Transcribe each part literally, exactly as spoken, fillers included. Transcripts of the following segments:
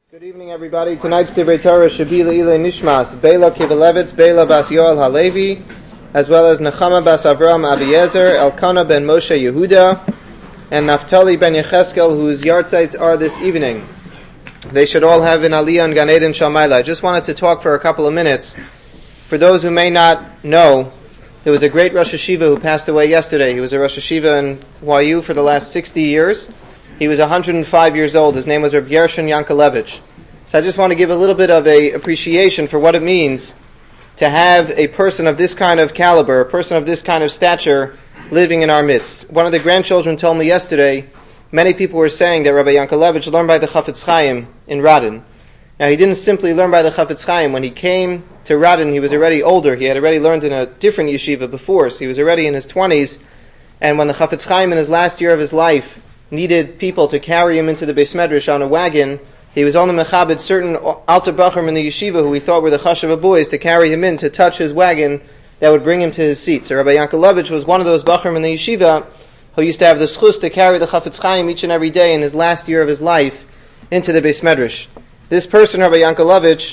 Good evening, everybody. Tonight's Divrei Torah should be Le'ilei Nishmas, Beila Kivelevitz, Beila Bas Yoel Halevi, as well as Nechama Bas Avram Abiezer, Elkanah ben Moshe Yehuda, and Naftali ben Yecheskel, whose yahrzeits are this evening. They should all have an Aliyah and Gan Eden Shalmaila. I just wanted to talk for a couple of minutes. For those who may not know, there was a great Rosh Hashiva who passed away yesterday. He was a Rosh Hashiva in Y U for the last sixty years. He was one hundred five years old. His name was Reb Gershon Yankelevich. So I just want to give a little bit of a appreciation for what it means to have a person of this kind of caliber, a person of this kind of stature, living in our midst. One of the grandchildren told me yesterday, many people were saying that Rabbi Yankelevich learned by the Chafetz Chaim in Radin. Now he didn't simply learn by the Chafetz Chaim. When he came to Radin, he was already older. He had already learned in a different yeshiva before, so he was already in his twenties. And when the Chafetz Chaim in his last year of his life needed people to carry him into the Beis Medrash on a wagon, he was on the mechabed certain alter bachrim in the yeshiva who he thought were the chashava boys to carry him in to touch his wagon that would bring him to his seat. So Rabbi Yankelevich was one of those bachrim in the yeshiva who used to have the schus to carry the Chafetz Chaim each and every day in his last year of his life into the Beis Medrash. This person, Rabbi Yankelevich,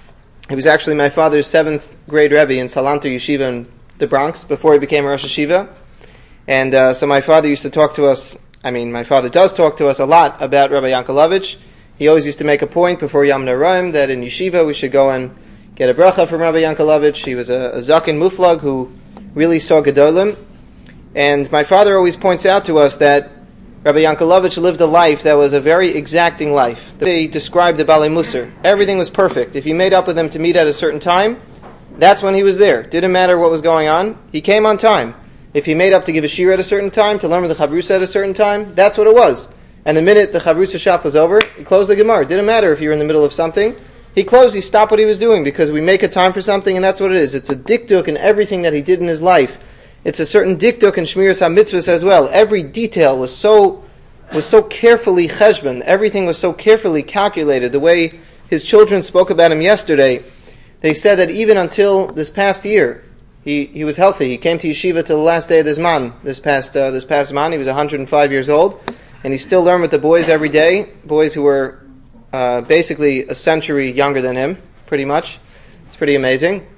he was actually my father's seventh grade Rebbe in Salanter Yeshiva in the Bronx before he became a Rosh Hashiva. And uh, so my father used to talk to us, I mean, my father does talk to us a lot about Rabbi Yankelevich. He always used to make a point before Yom Naraim that in Yeshiva we should go and get a bracha from Rabbi Yankelevich. He was a, a Zaken Muflag who really saw Gedolim. And my father always points out to us that Rabbi Yankelevich lived a life that was a very exacting life. They described the Balei Musar. Everything was perfect. If you made up with him to meet at a certain time, that's when he was there. Didn't matter what was going on. He came on time. If he made up to give a shir at a certain time, to learn with the Chavrusa at a certain time, that's what it was. And the minute the Chavrusa shaf was over, he closed the Gemara. It didn't matter if you were in the middle of something. He closed, he stopped what he was doing, because we make a time for something, and that's what it is. It's a dikduk in everything that he did in his life. It's a certain dikduk in Shmiras HaMitzvahs as well. Every detail was so was so carefully cheshbon. Everything was so carefully calculated. The way his children spoke about him yesterday, they said that even until this past year, he, he was healthy. He came to yeshiva till the last day of the Zman. This past uh, this past Zman, he was one hundred five years old. And he still learned with the boys every day, boys who were uh, basically a century younger than him, pretty much. It's pretty amazing.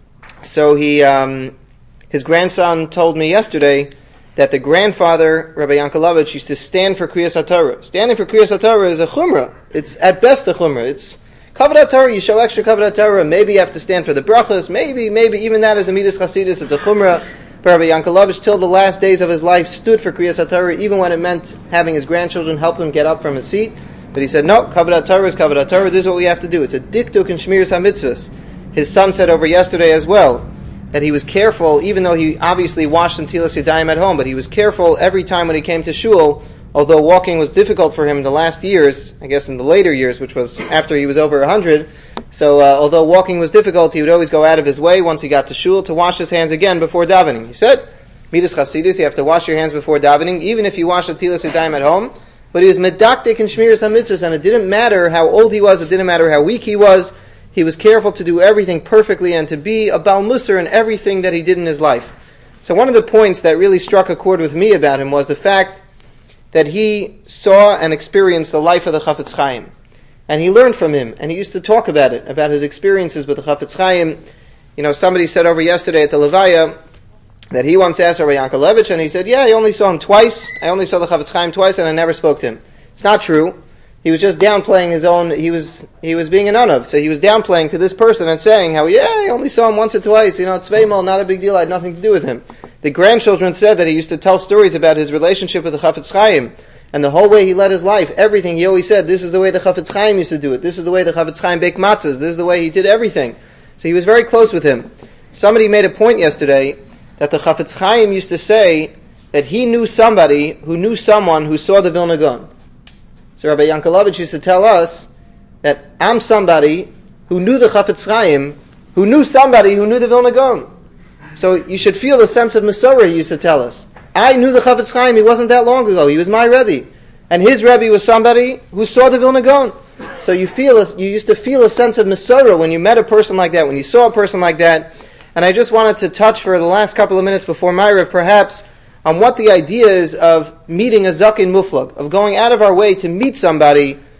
So he, um, his grandson told me yesterday that the grandfather, Rabbi Yankelevich, used to stand for Kriyas HaTorah. Standing for Kriyas HaTorah is a chumrah. It's at best a chumrah. It's Kavod HaTorah, you show extra Kavod HaTorah. Maybe you have to stand for the brachas. Maybe, maybe even that is a midas chasidus. It's a chumrah. But Rabbi Yankelevich, till the last days of his life, stood for Kriyas HaTorah, even when it meant having his grandchildren help him get up from his seat. But he said, no, Kavod HaTorah is Kavod HaTorah. This is what we have to do. It's a dikduk in Shmiras HaMitzvahs. His son said over yesterday as well that he was careful, even though he obviously washed Netilas Yadayim at home, but he was careful every time when he came to shul, although walking was difficult for him in the last years, I guess in the later years, which was after he was over one hundred. So uh, although walking was difficult, he would always go out of his way once he got to shul to wash his hands again before davening. He said, Midas Chasidus, you have to wash your hands before davening, even if you wash Netilas Yadayim at home. But he was medaktik in Shmiras HaMitzvahs, and it didn't matter how old he was, it didn't matter how weak he was. He was careful to do everything perfectly and to be a Bal Musar in everything that he did in his life. So one of the points that really struck a chord with me about him was the fact that he saw and experienced the life of the Chafetz Chaim. And he learned from him, and he used to talk about it, about his experiences with the Chafetz Chaim. You know, somebody said over yesterday at the Levaya that he once asked Rabbi Yankelevich, and he said, yeah, I only saw him twice. I only saw the Chafetz Chaim twice, and I never spoke to him. It's not true. He was just downplaying his own, he was he was being an unav. So he was downplaying to this person and saying how, yeah, I only saw him once or twice, you know, it's Tzveimel, not a big deal, I had nothing to do with him. The grandchildren said that he used to tell stories about his relationship with the Chafetz Chaim, and the whole way he led his life, everything, he always said, this is the way the Chafetz Chaim used to do it, this is the way the Chafetz Chaim baked matzahs, this is the way he did everything. So he was very close with him. Somebody made a point yesterday that the Chafetz Chaim used to say that he knew somebody who knew someone who saw the Vilna Gaon. So Rabbi Yankelevich used to tell us that I'm somebody who knew the Chafetz Chaim, who knew somebody who knew the Vilna Gaon. So you should feel the sense of Masorah, he used to tell us. I knew the Chafetz Chaim, he wasn't that long ago, he was my Rebbe. And his Rebbe was somebody who saw the Vilna Gaon. So you feel a, you used to feel a sense of Masorah when you met a person like that, when you saw a person like that. And I just wanted to touch for the last couple of minutes before Ma'ariv, perhaps, on what the idea is of meeting a Zaken Muflag, of going out of our way to meet somebody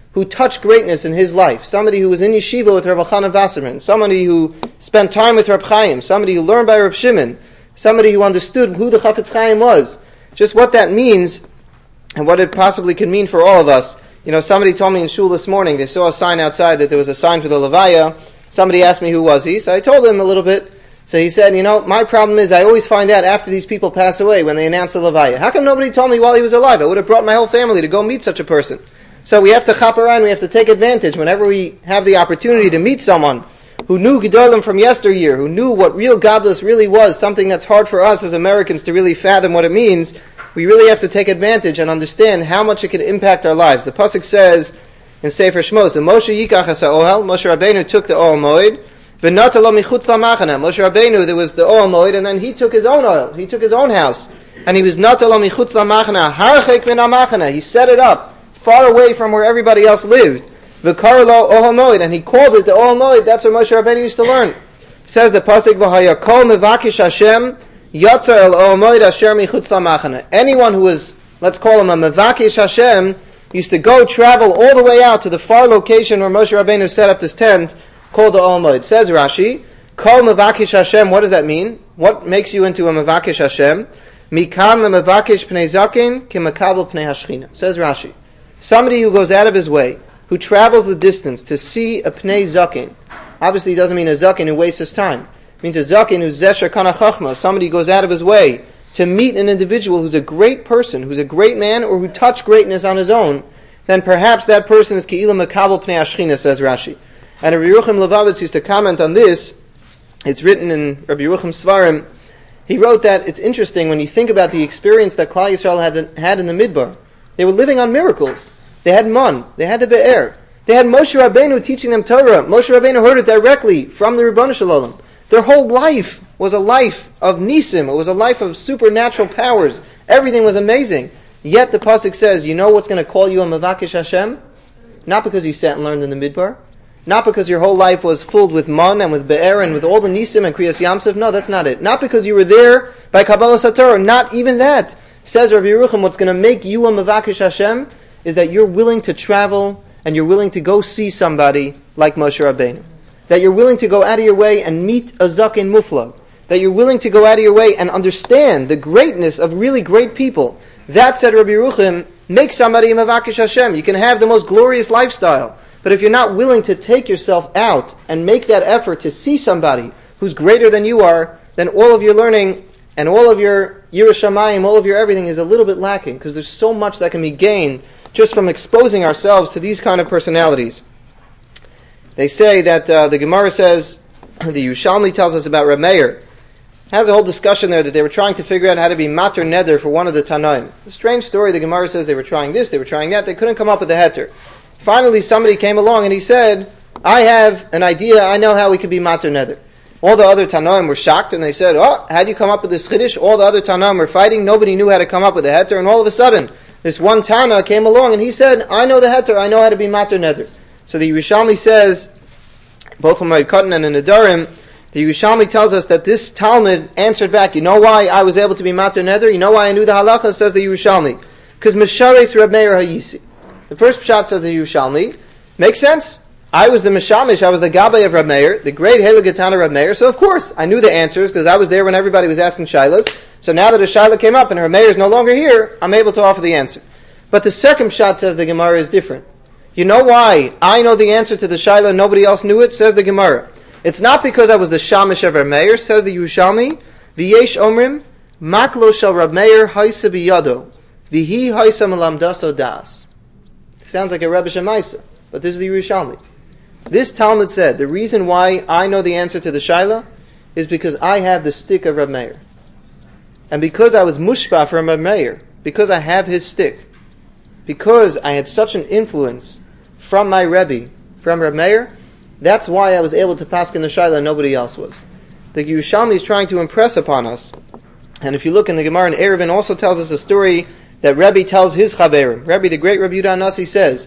who touched greatness in his life, somebody who was in yeshiva with Rabbi Chana Wasserman, somebody who spent time with Reb Chaim, somebody who learned by Reb Shimon, somebody who understood who the Chafetz Chaim was, just what that means and what it possibly could mean for all of us. You know, somebody told me in shul this morning, they saw a sign outside that there was a sign for the Levaya. Somebody asked me who was he, so I told him a little bit. So he said, you know, my problem is I always find out after these people pass away when they announce the Levaya. How come nobody told me while he was alive? I would have brought my whole family to go meet such a person. So we have to chop around, we have to take advantage whenever we have the opportunity to meet someone who knew Gedolim from yesteryear, who knew what real godless really was, something that's hard for us as Americans to really fathom what it means. We really have to take advantage and understand how much it can impact our lives. The pasuk says in Sefer Shmos, Moshe yikach hasa ohel, Moshe Rabbeinu took the Ohel Moed, v'nata lo michutz lamachana. Moshe Rabbeinu, there was the Ohel Moed, and then he took his own oil, he took his own house, and he was nata lo michutz lamachana, harchek min hamachana. He set it up far away from where everybody else lived. V'kar lo Ohel Moed, and he called it the Ohel Moed. That's what Moshe Rabbeinu used to learn. Says the pasuk, v'haya kol mevakish Hashem Yatzar el Ohel Moed asher michutz lamachana. Anyone who was, let's call him a mevakish Hashem, used to go travel all the way out to the far location where Moshe Rabbeinu set up this tent called the Ohel Moed. Says Rashi, kol mevakish Hashem. What does that mean? What makes you into a mevakish Hashem? Mikan lemevakish pnei zaken kemakabel pnei hashchina. Says Rashi, somebody who goes out of his way, who travels the distance to see a pnei zaken. Obviously, it doesn't mean a zaken who wastes his time. It means a zaken who's zesher kana chachma. Somebody who goes out of his way to meet an individual who's a great person, who's a great man, or who touched greatness on his own. Then perhaps that person is ke'ilah makabel pnei hashchina, says Rashi. And Rabbi Yerucham Levavitz used to comment on this. It's written in Rabbi Yerucham Svarim. He wrote that it's interesting when you think about the experience that Klal Yisrael had, had in the Midbar. They were living on miracles. They had man. They had the Be'er. They had Moshe Rabbeinu teaching them Torah. Moshe Rabbeinu heard it directly from the Ribono Shel Olam. Their whole life was a life of nisim. It was a life of supernatural powers. Everything was amazing. Yet the pasuk says, you know what's going to call you a mevakish Hashem? Not because you sat and learned in the Midbar. Not because your whole life was filled with man and with be'er and with all the nisim and kriyas yamsef. No, that's not it. Not because you were there by Kabbalah Satorah. Not even that. Says Rabbi Yerucham, what's going to make you a mevakish Hashem is that you're willing to travel and you're willing to go see somebody like Moshe Rabbeinu. That you're willing to go out of your way and meet a zaken muflag. That you're willing to go out of your way and understand the greatness of really great people. That, said Rabbi Yerucham, makes somebody a mevakish Hashem. You can have the most glorious lifestyle, but if you're not willing to take yourself out and make that effort to see somebody who's greater than you are, then all of your learning and all of your Yiras Shamayim, all of your everything is a little bit lacking, because there's so much that can be gained just from exposing ourselves to these kind of personalities. They say that uh, the Gemara says, the Yushalmi tells us about Reb Meir. Has a whole discussion there that they were trying to figure out how to be mater neder for one of the Tanaim. A strange story. The Gemara says they were trying this, they were trying that. They couldn't come up with a heter. Finally, somebody came along and he said, I have an idea. I know how we could be mater neder. All the other Tanaim were shocked and they said, oh, how'd you come up with this chiddush? All the other Tanaim were fighting. Nobody knew how to come up with a heter. And all of a sudden, this one Tana came along and he said, I know the heter. I know how to be mater neder. So the Yerushalmi says, both from Rav Katan and in the Nedarim, the Yerushalmi tells us that this Talmud answered back, you know why I was able to be mater neder? You know why I knew the halacha? Says the Yerushalmi. Because Meshares Reb Meir Hayisi. The first pshat, says the Yerushalmi, makes sense. I was the Meshamish, I was the Gabbai of Reb Meir, the great Heligatana Reb Meir, so of course I knew the answers because I was there when everybody was asking Shilas. So now that a Shilah came up and Reb Meir is no longer here, I'm able to offer the answer. But the second pshat, says the Gemara, is different. You know why I know the answer to the Shilah and nobody else knew it? Says the Gemara. It's not because I was the Shamish of Reb Meir, says the Yerushalmi. V'yesh omrim, maklo shel Reb Meir haisa biyado, v'hi haisa melamdaso das. Sounds like a Rebbe Shemaisa, but this is the Yerushalmi. This Talmud said, the reason why I know the answer to the Shaila is because I have the stick of Reb Meir. And because I was mushpa from Reb Meir, because I have his stick, because I had such an influence from my Rebbe, from Reb Meir, that's why I was able to pass in the Shaila and nobody else was. The Yerushalmi is trying to impress upon us. And if you look in the Gemara in Eruvin, also tells us a story that Rebbe tells his Chaverim. Rebbe, the great Rebbe Yudah Nasi, says,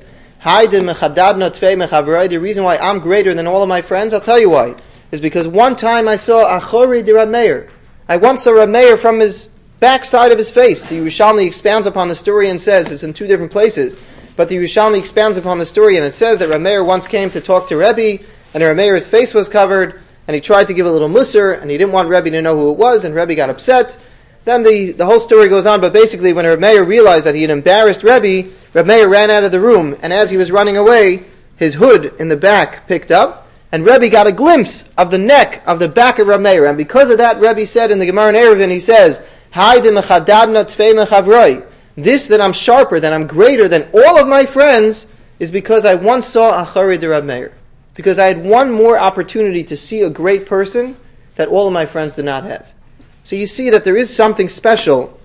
the reason why I'm greater than all of my friends, I'll tell you why, is because one time I saw Achori de Reb Meir. I once saw Reb Meir from his backside of his face. The Yerushalmi expounds upon the story and says, it's in two different places, but the Yerushalmi expands upon the story, and it says that Rav Meir once came to talk to Rebbe, and Rav Meir's face was covered, and he tried to give a little musar, and he didn't want Rebbe to know who it was, and Rebbe got upset. Then the, the whole story goes on, but basically when Rav Meir realized that he had embarrassed Rebbe, Rav Meir ran out of the room, and as he was running away, his hood in the back picked up, and Rebbe got a glimpse of the neck of the back of Rav Meir, and because of that, Rebbe said in the Gemara in Eruvin, he says, Hai de mechadadna tfei mechavroi. This that I'm sharper, that I'm greater than all of my friends, is because I once saw Achari de Rav Meir. Because I had one more opportunity to see a great person that all of my friends did not have. So you see that there is something special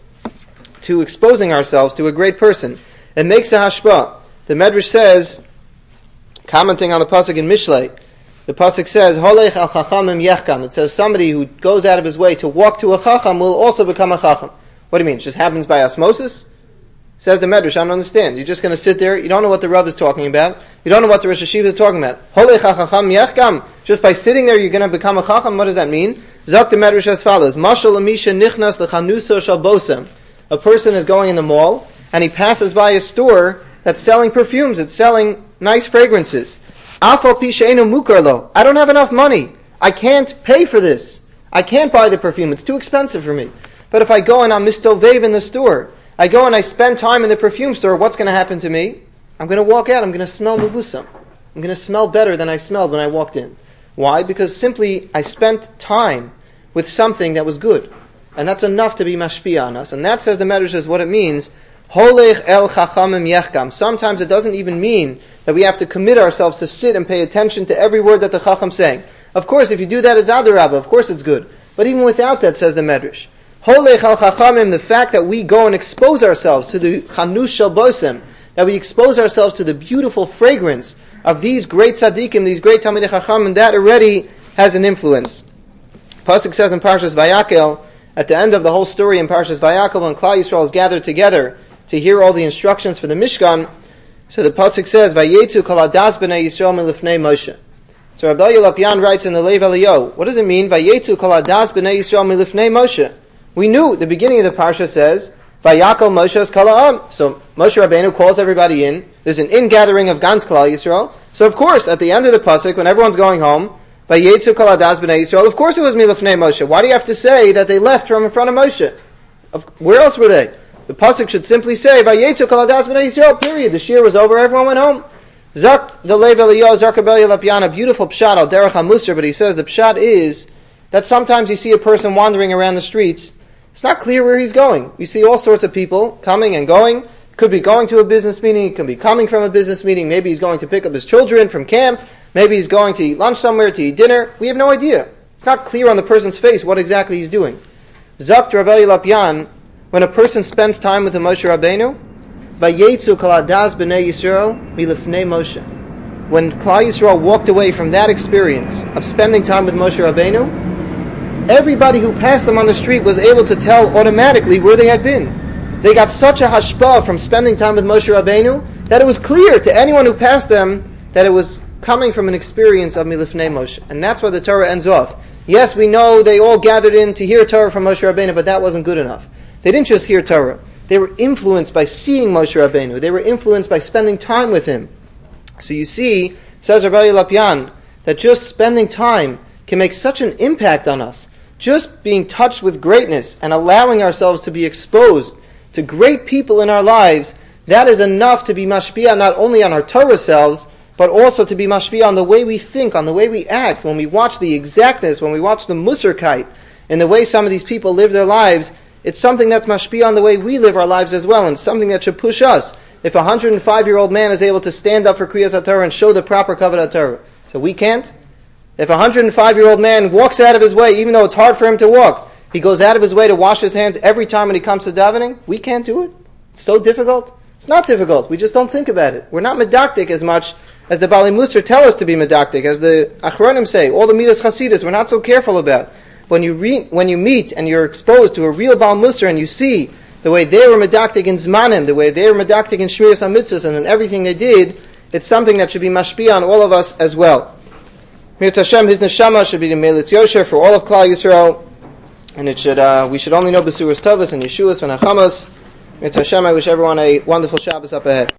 to exposing ourselves to a great person. It makes a hashpah. The Medrash says, commenting on the pasuk in Mishlei, the pasuk says, Holech al chachamim yechkam. It says somebody who goes out of his way to walk to a chacham will also become a chacham. What do you mean? It just happens by osmosis? Says the Medrash, I don't understand. You're just going to sit there, you don't know what the Rav is talking about, you don't know what the Rosh Hashiva is talking about. Holech al chacham yechkam. Just by sitting there, you're going to become a chacham? What does that mean? Zok the Medrash as follows, Mashal amisha nichnas lechanuso shal bosem. A person is going in the mall, and he passes by a store that's selling perfumes, it's selling nice fragrances. Afal pi she'einu mukar lo. I don't have enough money. I can't pay for this. I can't buy the perfume. It's too expensive for me. But if I go and I'm mistovev in the store, I go and I spend time in the perfume store, what's going to happen to me? I'm going to walk out, I'm going to smell mevusam. I'm going to smell better than I smelled when I walked in. Why? Because simply I spent time with something that was good. And that's enough to be mashpia on us. And that, says the Medrash, is what it means. Holech el chachamim yechkam. Sometimes it doesn't even mean that we have to commit ourselves to sit and pay attention to every word that the chacham's saying. Of course, if you do that, it's adarabah. Of course it's good. But even without that, says the Medrash, Holech al chachamim, the fact that we go and expose ourselves to the chanus shel bosem, that we expose ourselves to the beautiful fragrance of these great tzaddikim, these great talmidei chachamim, that already has an influence. Pasuk says in Parshas Vayakel, at the end of the whole story in Parshas Vayakel, when Klal Yisrael is gathered together to hear all the instructions for the Mishkan, so the pasuk says, "Vayetzu kol hadas b'nei Yisrael milifnei Moshe." So Rabbi Lapian writes in the Lev Eliyahu, what does it mean? Vayetzu kol hadas b'nei Yisrael milifnei Moshe. We knew the beginning of the parsha says, "Vayakel Moshe's kol ha'am." So Moshe Rabbeinu calls everybody in. There's an ingathering of Gans Klal Yisrael. So of course, at the end of the pasuk, when everyone's going home, Vayetzu kol hadas b'nei Yisrael. Of course, it was milifnei Moshe. Why do you have to say that they left from in front of Moshe? Of, where else were they? The pasuk should simply say, "Vayetzu kol hadas b'nei Yisrael." Period. The shir was over. Everyone went home. Zakt the Lev Eliyahu Zarkabeli Lapian, a beautiful pshat al derech hamusar, but he says the pshat is that sometimes you see a person wandering around the streets. It's not clear where he's going. You see all sorts of people coming and going. Could be going to a business meeting. Could be coming from a business meeting. Maybe he's going to pick up his children from camp. Maybe he's going to eat lunch somewhere, to eat dinner. We have no idea. It's not clear on the person's face what exactly he's doing. Zakt Rabbi Lapian, when a person spends time with the Moshe Rabbeinu, Vayetzu kol hadas b'nei Yisrael milifnei Moshe. When Klal Yisrael walked away from that experience of spending time with Moshe Rabbeinu, everybody who passed them on the street was able to tell automatically where they had been. They got such a hashpah from spending time with Moshe Rabbeinu that it was clear to anyone who passed them that it was coming from an experience of milifnei Moshe. And that's why the Torah ends off. Yes, we know they all gathered in to hear Torah from Moshe Rabbeinu, but that wasn't good enough. They didn't just hear Torah. They were influenced by seeing Moshe Rabbeinu. They were influenced by spending time with him. So you see, says Rabbi Lapian, that just spending time can make such an impact on us. Just being touched with greatness and allowing ourselves to be exposed to great people in our lives, that is enough to be mashpia not only on our Torah selves, but also to be mashpia on the way we think, on the way we act, when we watch the exactness, when we watch the musarkite, and the way some of these people live their lives. It's something that's mashpia on the way we live our lives as well, and something that should push us. If a one hundred five-year-old man is able to stand up for Kriyas HaTorah and show the proper Kavod HaTorah, so we can't? If a one hundred five-year-old man walks out of his way, even though it's hard for him to walk, he goes out of his way to wash his hands every time when he comes to davening, we can't do it? It's so difficult? It's not difficult. We just don't think about it. We're not medaktik as much as the Bali Musar tell us to be medaktik, as the Achronim say, all the Midas Chasidus, we're not so careful about. When you re- when you meet and you're exposed to a real Baal Musar and you see the way they were medaktik in Zmanim, the way they were medaktik in Shmiras HaMitzvos and in everything they did, it's something that should be mashpia on all of us as well. Mir Tashem, his neshama should be the Melitz Yosher for all of Klal Yisrael, and it should uh, we should only know Besuras Tovas and Yeshuas and Achamas. Mir Tashem, I wish everyone a wonderful Shabbos up ahead.